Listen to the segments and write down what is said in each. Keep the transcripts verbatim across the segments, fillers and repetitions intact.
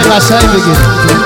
قشنگ بگید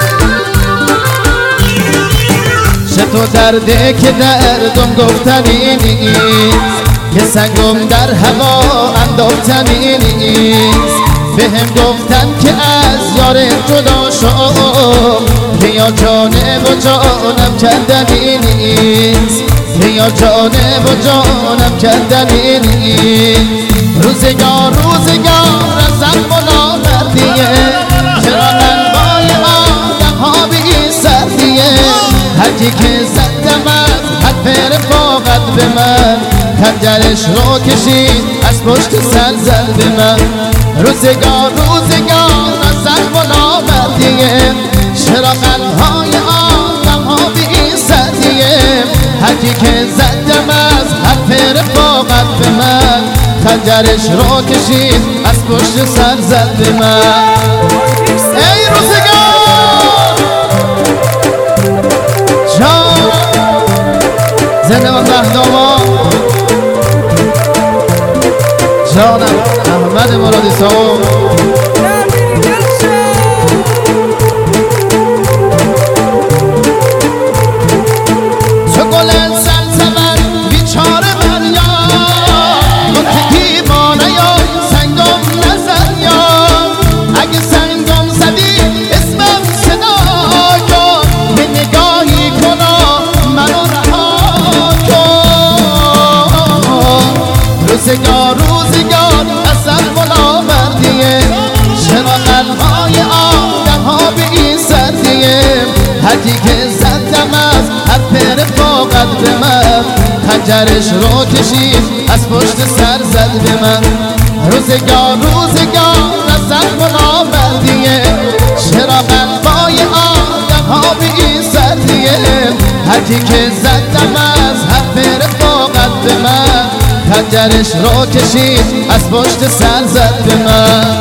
چه تو درده که دردم گفتنی نیست که سنگم در هوا انداختنی نیست بهم گفتن که از یار جدا شد که یا جانه و جانم کندنی نیست که یا جانه و جانم کندنی نیست روزگار روزگار ازم بلا مردیه چرا قلبای آدم ها به این سردیه هرکی که زدم از حد رفاقت به من خنجرش رو کشید از پشت سر زد به من روزگار روزگار ازم بلا مردیه چرا قلبهای آدم ها به این سردیه هرکی که زدم از حد رفاقت به من خنجرش رو کشید از پشت سر زد به من ای روزگار جان زنده و مهداما جانم احمد مرادی صاحب تو گل سلسبت بیچاره مریم منتقی ما نیا سنگم نزد یا اگه سنگم زدی اسمم صدا کن به نگاهی کنا منو رها کن روزگار روزگار اصل بلا مردیه چرا قلبهای آدم ها به این سردیه هرکی که زدم از حد رفاقت به من خنجرش رو کشید از پشت سر زد به من روزگار روزگار اصل بلا مردیه چرا قلبهای آدم ها به این سردیه هرکی که زدم از حد رفاقت به من خنجرش رو کشید از پشت سر زد به من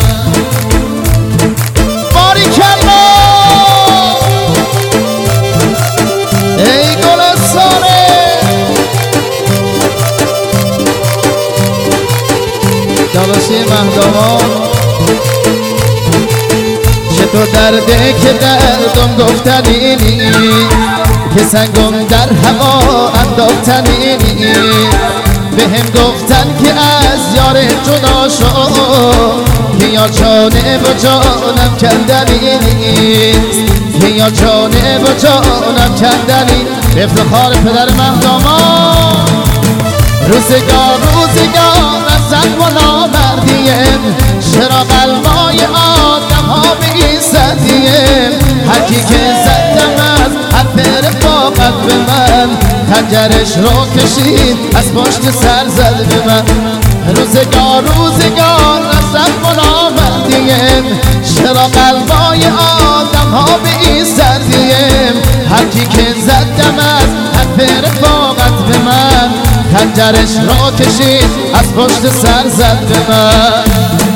باریکلا ای گلستانه داداشی مهدامان چه تو درده که دردم گفتنی نیست که سنگم در هوا انداختنی نیست بهم گفتن که از یار جدا شد که یا جانه و جانم کندنی نیست که یا جانه و جانم کندنی به افتخار پدر مهدامان روزگار روزگار ازم بلا مردیه چرا قلبای آدم ها به این سردیه هرکی که زدم از حد رفاقت به من خنجرش رو کشید از پشت سر زد به من روزگار روزگار ازم بلا مردیه چرا قلبای آدم ها به این سردیه هرکی که زدم از حد رفاقت به من خنجرش رو کشید از پشت سر زد به من